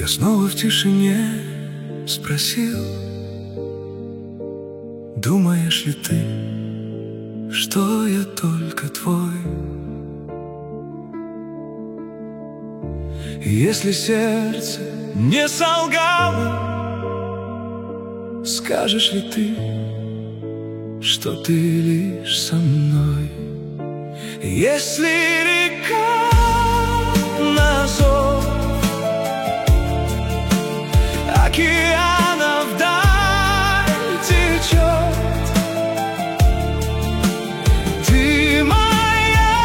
Я снова в тишине спросил: думаешь ли ты, что я только твой? И если сердце не солгало, скажешь ли ты, что ты лишь со мной? Если река на зов океана вдаль течет, ты моя,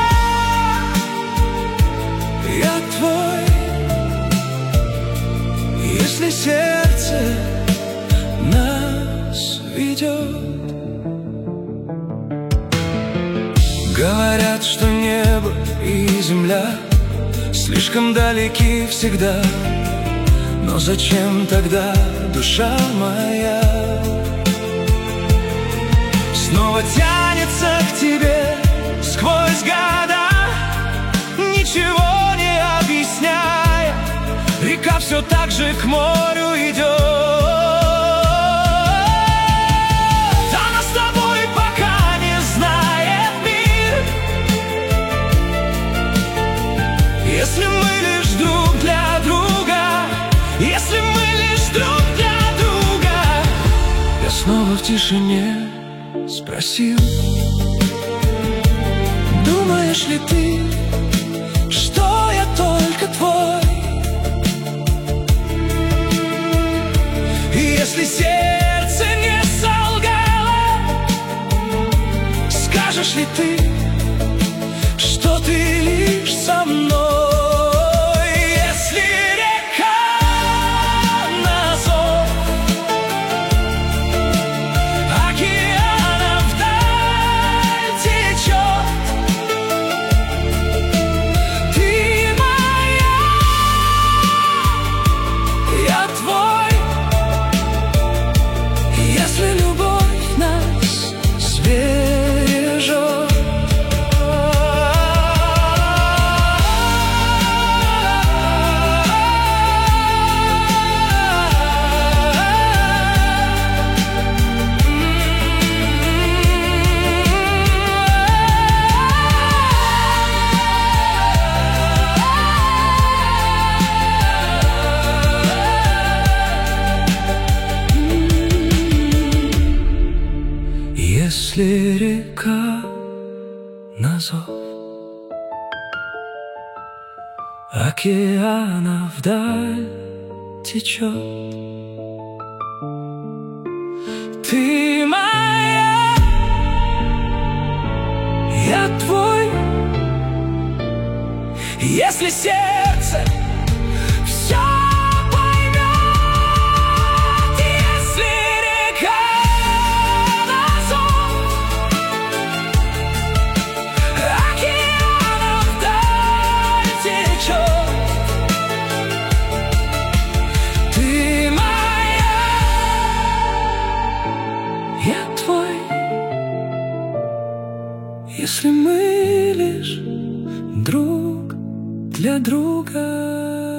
я твой. Если сердце нас ведет. Говорят, что небо и земля слишком далеки всегда, но зачем тогда, душа моя, снова тянется к тебе сквозь года, ничего не объясняя? Река все так же к морю идет. Если мы лишь друг для друга, если мы лишь друг для друга. Я снова в тишине спросил: думаешь ли ты, что я только твой? И если сердце не солгало, скажешь ли ты, что ты лишь со мной? Если река на зов океана вдаль течет, ты моя, я твой. Если сердце все если мы лишь друг для друга.